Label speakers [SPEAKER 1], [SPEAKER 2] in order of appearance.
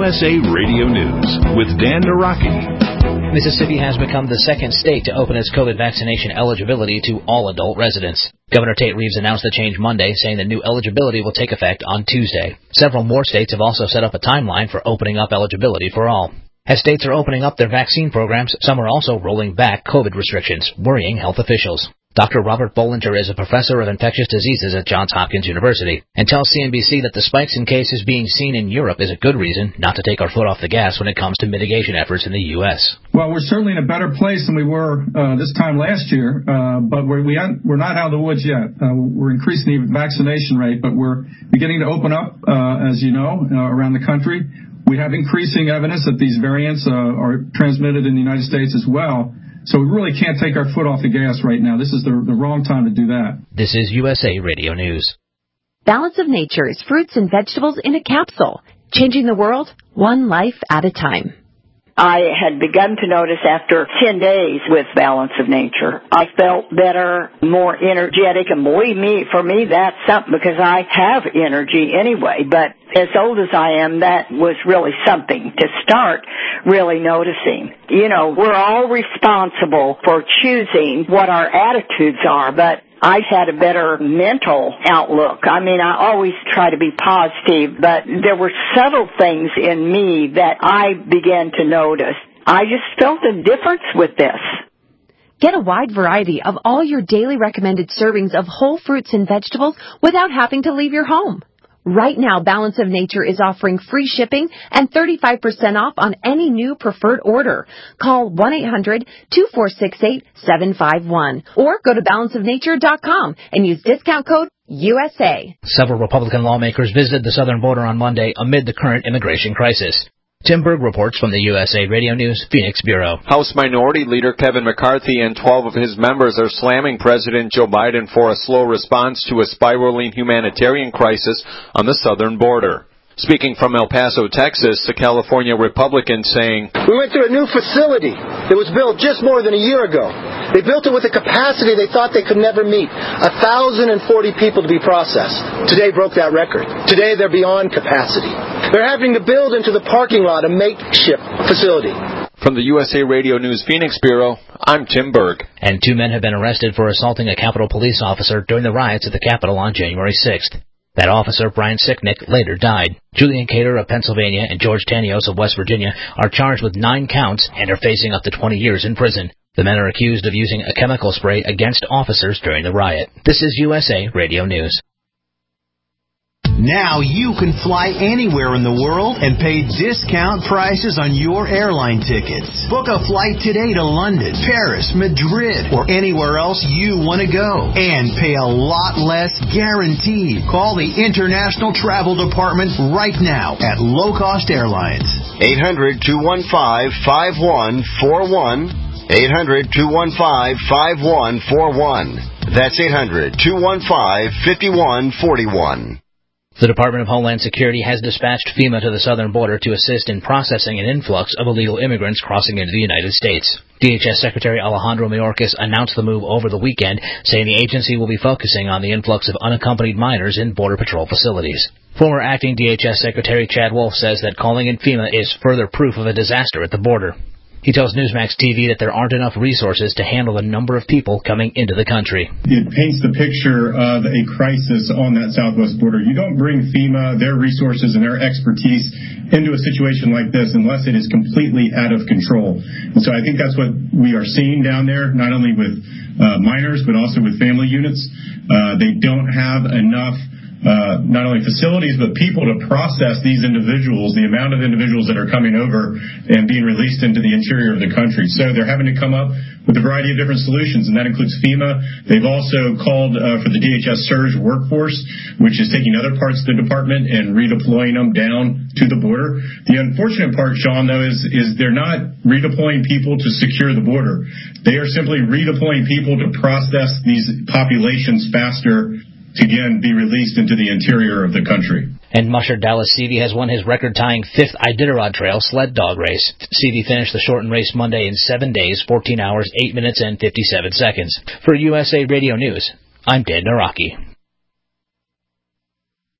[SPEAKER 1] USA Radio News with Dan Naraki.
[SPEAKER 2] Mississippi has become the second state to open its COVID vaccination eligibility to all adult residents. Governor Tate Reeves announced the change Monday, saying the new eligibility will take effect on Tuesday. Several more states have also set up a timeline for opening up eligibility for all. As states are opening up their vaccine programs, some are also rolling back COVID restrictions, worrying health officials. Dr. Robert Bollinger is a professor of infectious diseases at Johns Hopkins University and tells CNBC that the spikes in cases being seen in Europe is a good reason not to take our foot off the gas when it comes to mitigation efforts in the U.S.
[SPEAKER 3] Well, we're certainly in a better place than we were this time last year, but we're not out of the woods yet. We're increasing the vaccination rate, but we're beginning to open up, as you know, around the country. We have increasing evidence that these variants are transmitted in the United States as well. So we really can't take our foot off the gas right now. This is the wrong time to do that.
[SPEAKER 2] This is USA Radio News.
[SPEAKER 4] Balance of Nature is fruits and vegetables in a capsule, changing the world one life at a time.
[SPEAKER 5] I had begun to notice after 10 days with Balance of Nature, I felt better, more energetic, and believe me, for me, that's something because I have energy anyway. But as old as I am, that was really something to start really noticing. You know, we're all responsible for choosing what our attitudes are, but I had a better mental outlook. I mean, I always try to be positive, but there were several things in me that I began to notice. I just felt a difference with this.
[SPEAKER 4] Get a wide variety of all your daily recommended servings of whole fruits and vegetables without having to leave your home. Right now, Balance of Nature is offering free shipping and 35% off on any new preferred order. Call 1-800-2468-751 or go to balanceofnature.com and use discount code USA.
[SPEAKER 2] Several Republican lawmakers visited the southern border on Monday amid the current immigration crisis. Tim Berg reports from the USA Radio News Phoenix Bureau.
[SPEAKER 6] House Minority Leader Kevin McCarthy and 12 of his members are slamming President Joe Biden for a slow response to a spiraling humanitarian crisis on the southern border. Speaking from El Paso, Texas, the California Republican saying,
[SPEAKER 7] "We went through a new facility that was built just more than a year ago. They built it with a capacity they thought they could never meet, 1,040 people to be processed. Today broke that record. Today they're beyond capacity. They're having to build into the parking lot a makeshift facility."
[SPEAKER 6] From the USA Radio News Phoenix Bureau, I'm Tim Berg.
[SPEAKER 2] And 2 men have been arrested for assaulting a Capitol police officer during the riots at the Capitol on January 6th. That officer, Brian Sicknick, later died. Julian Cater of Pennsylvania and George Tanios of West Virginia are charged with 9 counts and are facing up to 20 years in prison. The men are accused of using a chemical spray against officers during the riot. This is USA Radio News.
[SPEAKER 8] Now you can fly anywhere in the world and pay discount prices on your airline tickets. Book a flight today to London, Paris, Madrid, or anywhere else you want to go. And pay a lot less guaranteed. Call the International Travel Department right now at Low Cost Airlines.
[SPEAKER 9] 800-215-5141. 800-215-5141. That's 800-215-5141.
[SPEAKER 2] The Department of Homeland Security has dispatched FEMA to the southern border to assist in processing an influx of illegal immigrants crossing into the United States. DHS Secretary Alejandro Mayorkas announced the move over the weekend, saying the agency will be focusing on the influx of unaccompanied minors in Border Patrol facilities. Former acting DHS Secretary Chad Wolf says that calling in FEMA is further proof of a disaster at the border. He tells Newsmax TV that there aren't enough resources to handle the number of people coming into the country.
[SPEAKER 10] It paints the picture of a crisis on that southwest border. You don't bring FEMA, their resources, and their expertise into a situation like this unless it is completely out of control. And so I think that's what we are seeing down there, not only with minors, but also with family units. They don't have enough not only facilities, but people to process these individuals, the amount of individuals that are coming over and being released into the interior of the country. So they're having to come up with a variety of different solutions, and that includes FEMA. They've also called for the DHS surge workforce, which is taking other parts of the department and redeploying them down to the border. The unfortunate part, Sean, though, is they're not redeploying people to secure the border. They are simply redeploying people to process these populations faster to, again, be released into the interior of the country.
[SPEAKER 2] And musher Dallas Seavey has won his record-tying 5th Iditarod Trail sled dog race. Seavey finished the shortened race Monday in 7 days, 14 hours, 8 minutes, and 57 seconds. For USA Radio News, I'm Dan Naraki.